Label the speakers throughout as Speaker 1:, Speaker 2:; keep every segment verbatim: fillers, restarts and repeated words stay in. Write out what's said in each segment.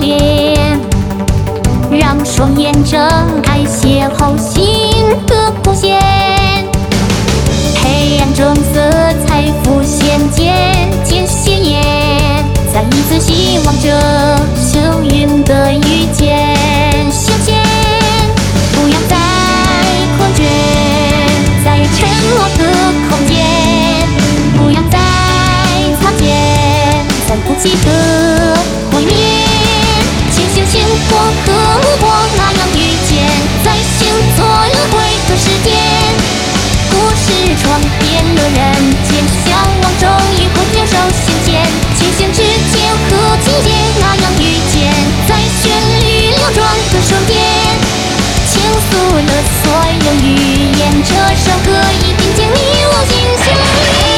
Speaker 1: 点，让双眼睁开，邂逅新的光线。黑暗中色彩浮现，渐渐鲜艳，再一次希望着幸运的遇见。向前，不要再困倦，在沉默的空间，不要再擦肩，在不及的怀念。前行鲜活和无波那样遇见，在星座轮回的时间，故事闯遍了人间，向往终于会接受现前。前行之间和情节那样遇见，在旋律流转的瞬间，倾诉了所有语言，这首歌一定将你我心相印。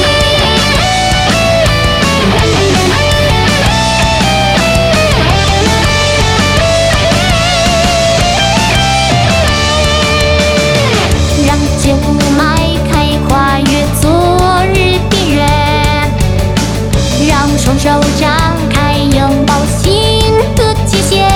Speaker 1: 让旧雾霾开，跨越昨日边缘，让双手张开，拥抱新的界限。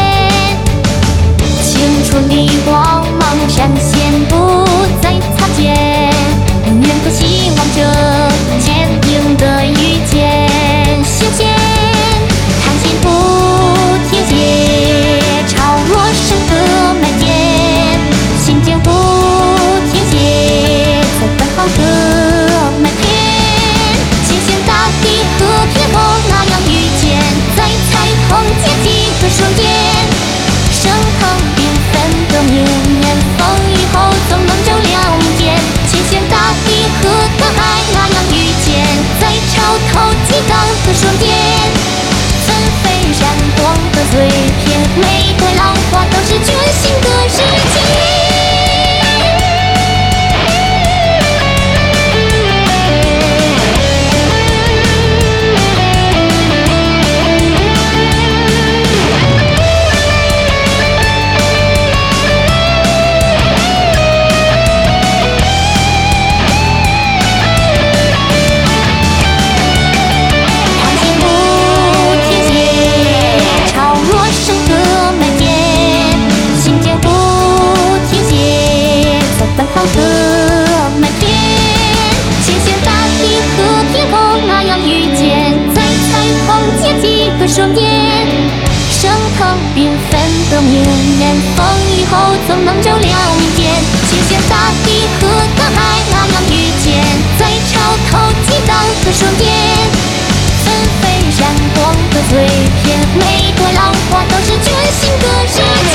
Speaker 1: 青春的光芒闪现，不再擦肩，永远都希望着坚定的遇见。向前，探险不停歇，朝陌生的蔓延，心间不停歇，在奔跑的麦田。前行大地和天空那样遇见，在彩虹结集的瞬间，升腾缤纷的明艳，风雨后总能照亮明天。前行大地和大海那样遇见，在潮头激荡的瞬间，纷飞闪光的碎片，每朵浪花都是全新的世界。瞬间，升腾缤纷的明艳，风雨后总能照亮明天。前行大地和大海那样遇见，在潮头激荡的瞬间，纷飞闪光的碎片，每朵浪花都是全新的世界。